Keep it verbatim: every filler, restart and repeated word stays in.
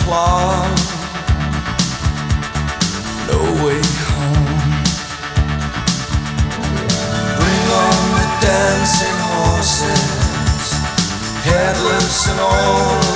clock. No way home. Bring on the dancing horses, headlamps and all